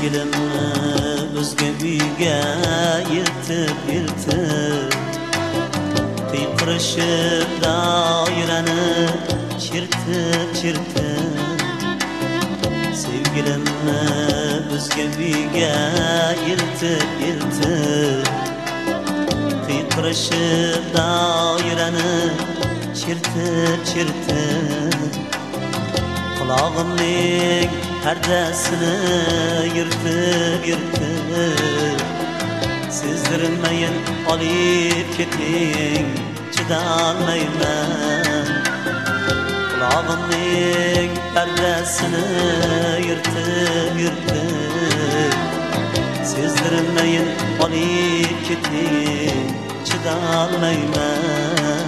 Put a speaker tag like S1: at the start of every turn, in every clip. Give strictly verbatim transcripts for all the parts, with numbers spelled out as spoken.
S1: sevgilimni o'zga uyga yetib yetib qiyqirishib doirani chertib chertib sevgilimni o'zga uyga yetib yetib qiyqirishib doirani chertib chertib qulog'imning pardasini yirtib yirtib sezdirmayin olib keting chidolmayman qulog'imning pardasini yirtib yirtib sezdirmayin olib keting chidolmayman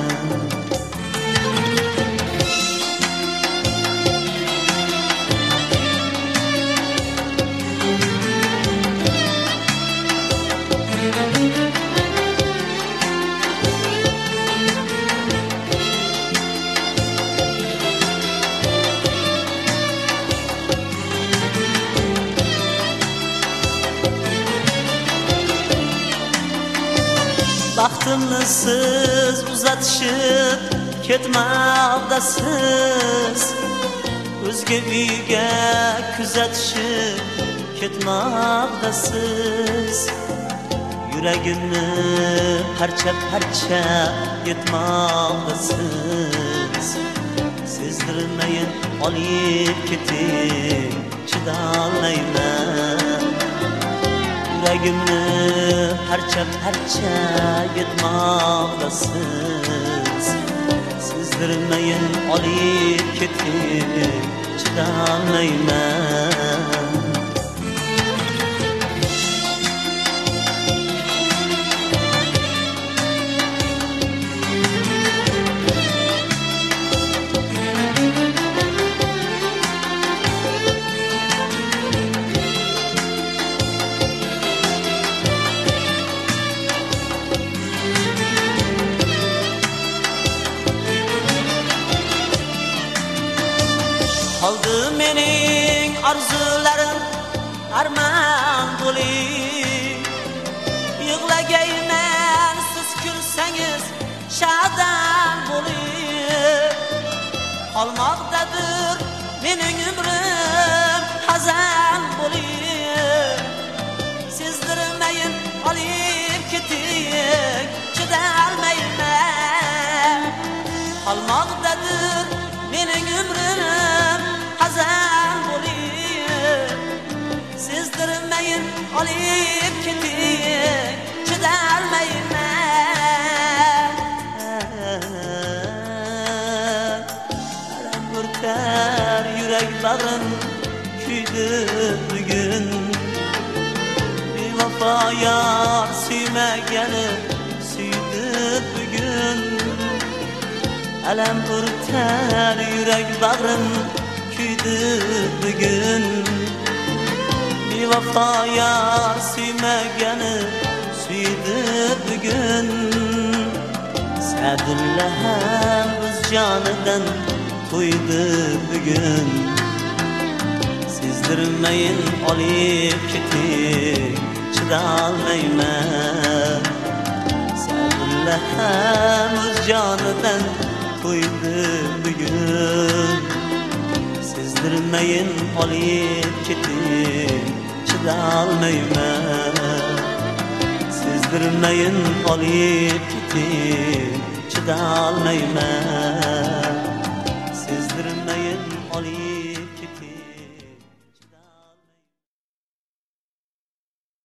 S1: Baxtimni siz uzatishib ketmoqdasiz o'zga uyga kuzatishib ketmoqdasiz yuragimni parcha parcha etmoqdasiz sezdirmayin olib keting chidolmayman yuragimni parcha parcha etmoqdasiz sezdirmayin olib keting chidolmayman Qoldi mening orzularim armon bo'lib yig'lagayman siz kulsangiz shodon bo'lib qolmoqdadir mening umrim hazan bo'lib sezdirmayin olib keting chidolmayman qolmoqdadir mening umrim hazan bo'lib sezdirmayin olib keting chidolmayman alam o'rtar yurak bag'rim kuydi bugun bevafo yor suymagani suydi bugun alam o'rtar yurak bag'rim kuydi bugun bevafo yor suymagani suydi bugun Sadulla ham o'z jonidan to'ydi bugun sezdirmayin olib keting chidolmayman Sadulla ham o'z jonidan to'ydi bugun sezdirmayin olib keting chidolmayman sezdirmayin olib keting chidolmayman sezdirmayin olib